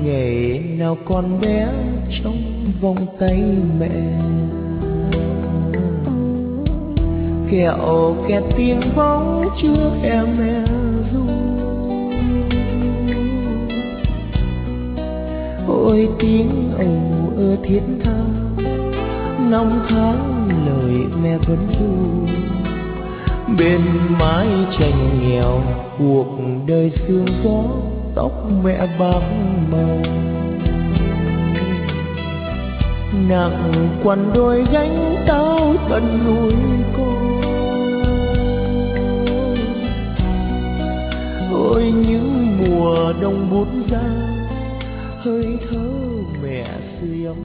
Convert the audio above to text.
ngày nào còn bé trong vòng tay mẹ. Kẹo kẹt tiếng bóng trước em mẹ ru. Ôi tiếng ầu ơ thiết tha, năm tháng lời mẹ vẫn ru. Bên mái tranh nghèo cuộc đời sương gió, tóc mẹ bạc màu. Nặng quằn đôi gánh tao tận núi con. Ôi những mùa đông bút giá, hơi thở mẹ sưởi ấm.